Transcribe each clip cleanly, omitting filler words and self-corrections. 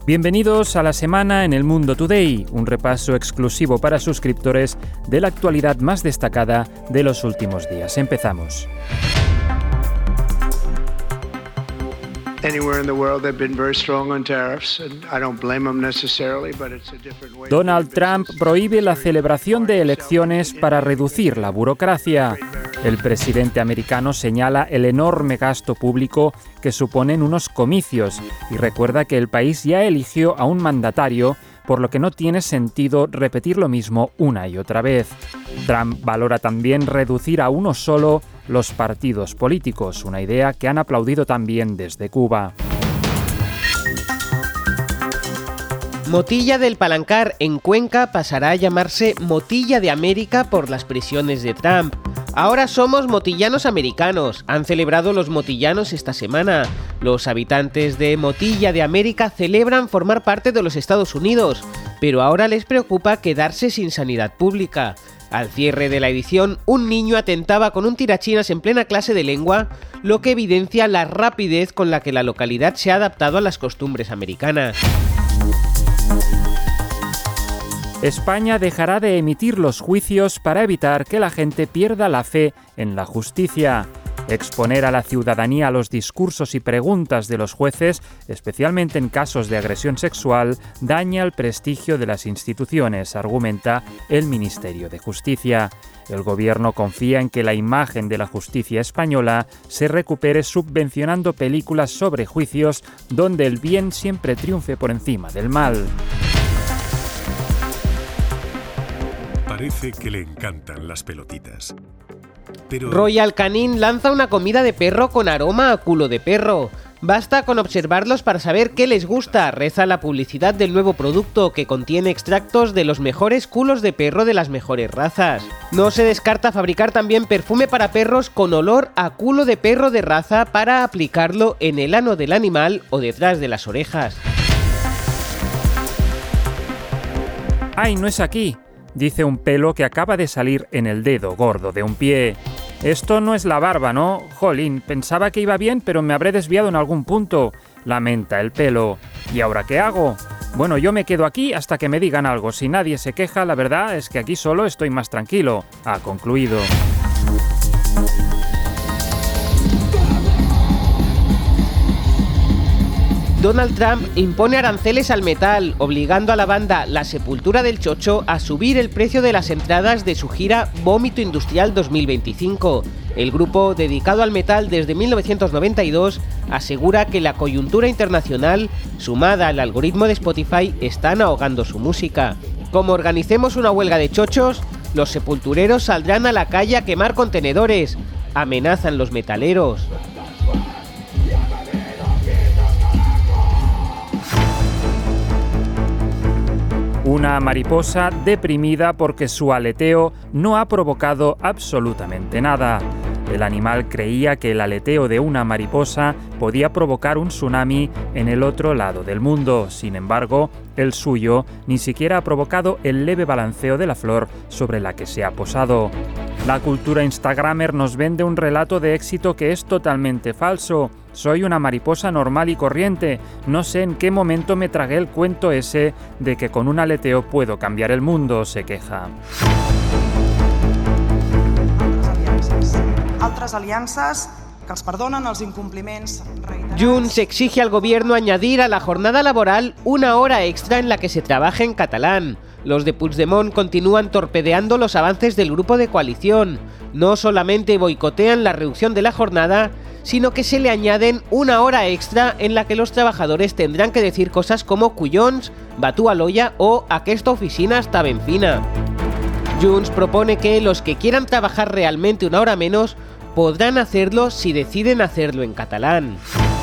Bienvenidos a la semana en El Mundo Today, un repaso exclusivo para suscriptores de la actualidad más destacada de los últimos días. Empezamos. Donald Trump prohíbe la celebración de elecciones para reducir la burocracia. El presidente americano señala el enorme gasto público que suponen unos comicios y recuerda que el país ya eligió a un mandatario, por lo que no tiene sentido repetir lo mismo una y otra vez. Trump valora también reducir a uno solo los partidos políticos, una idea que han aplaudido también desde Cuba. Motilla del Palancar en Cuenca pasará a llamarse Motilla de América por las presiones de Trump. Ahora somos motillanos americanos, han celebrado los motillanos esta semana. Los habitantes de Motilla de América celebran formar parte de los Estados Unidos, pero ahora les preocupa quedarse sin sanidad pública. Al cierre de la edición, un niño atentaba con un tirachinas en plena clase de lengua, lo que evidencia la rapidez con la que la localidad se ha adaptado a las costumbres americanas. España dejará de emitir los juicios para evitar que la gente pierda la fe en la justicia. Exponer a la ciudadanía a los discursos y preguntas de los jueces, especialmente en casos de agresión sexual, daña el prestigio de las instituciones, argumenta el Ministerio de Justicia. El gobierno confía en que la imagen de la justicia española se recupere subvencionando películas sobre juicios donde el bien siempre triunfe por encima del mal. Parece que le encantan las pelotitas. Pero... Royal Canin lanza una comida de perro con aroma a culo de perro. Basta con observarlos para saber qué les gusta, reza la publicidad del nuevo producto, que contiene extractos de los mejores culos de perro de las mejores razas. No se descarta fabricar también perfume para perros con olor a culo de perro de raza para aplicarlo en el ano del animal o detrás de las orejas. ¡Ay, no es aquí!, dice un pelo que acaba de salir en el dedo gordo de un pie. Esto no es la barba, ¿no? Jolín, pensaba que iba bien, pero me habré desviado en algún punto. Lamenta el pelo. ¿Y ahora qué hago? Bueno, yo me quedo aquí hasta que me digan algo. Si nadie se queja, la verdad es que aquí solo estoy más tranquilo. Ha concluido. Donald Trump impone aranceles al metal, obligando a la banda La Sepultura del Chocho a subir el precio de las entradas de su gira Vómito Industrial 2025. El grupo, dedicado al metal desde 1992, asegura que la coyuntura internacional, sumada al algoritmo de Spotify, están ahogando su música. Como organicemos una huelga de chochos, los sepultureros saldrán a la calle a quemar contenedores, amenazan los metaleros. Una mariposa deprimida porque su aleteo no ha provocado absolutamente nada. El animal creía que el aleteo de una mariposa podía provocar un tsunami en el otro lado del mundo. Sin embargo, el suyo ni siquiera ha provocado el leve balanceo de la flor sobre la que se ha posado. La cultura instagramer nos vende un relato de éxito que es totalmente falso. Soy una mariposa normal y corriente. No sé en qué momento me tragué el cuento ese de que con un aleteo puedo cambiar el mundo, se queja. Altres aliances que els perdonen els incompliments reiterats. Junts exige al gobierno añadir a la jornada laboral una hora extra en la que se trabaje en catalán. Los de Puigdemont continúan torpedeando los avances del grupo de coalición. No solamente boicotean la reducción de la jornada, sino que se le añaden una hora extra en la que los trabajadores tendrán que decir cosas como cuyons, batu aloia o aquesta oficina està ben fina. Junts propone que los que quieran trabajar realmente una hora menos podrán hacerlo si deciden hacerlo en catalán.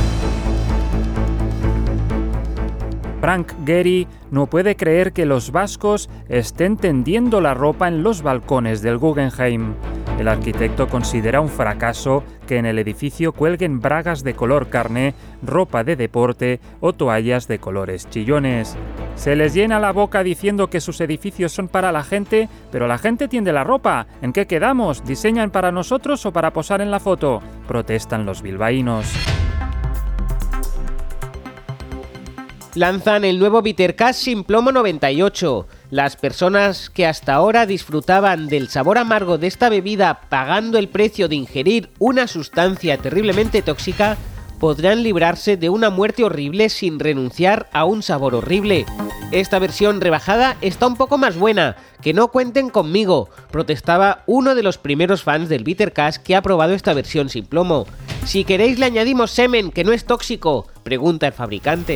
Frank Gehry no puede creer que los vascos estén tendiendo la ropa en los balcones del Guggenheim. El arquitecto considera un fracaso que en el edificio cuelguen bragas de color carne, ropa de deporte o toallas de colores chillones. Se les llena la boca diciendo que sus edificios son para la gente, pero la gente tiende la ropa. ¿En qué quedamos? ¿Diseñan para nosotros o para posar en la foto?, protestan los bilbaínos. Lanzan el nuevo Bitter Cash sin plomo 98. Las personas que hasta ahora disfrutaban del sabor amargo de esta bebida pagando el precio de ingerir una sustancia terriblemente tóxica podrán librarse de una muerte horrible sin renunciar a un sabor horrible. Esta versión rebajada está un poco más buena, que no cuenten conmigo, protestaba uno de los primeros fans del Bitter Cash que ha probado esta versión sin plomo. Si queréis le añadimos semen, que no es tóxico, pregunta el fabricante.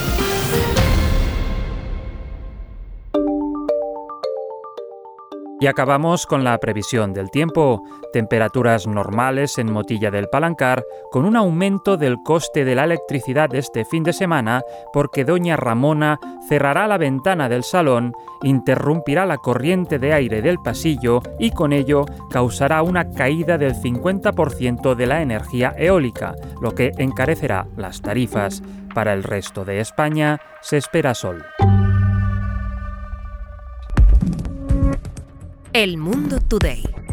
Y acabamos con la previsión del tiempo. Temperaturas normales en Motilla del Palancar, con un aumento del coste de la electricidad este fin de semana porque doña Ramona cerrará la ventana del salón, interrumpirá la corriente de aire del pasillo y con ello causará una caída del 50% de la energía eólica, lo que encarecerá las tarifas. Para el resto de España se espera sol. El Mundo Today.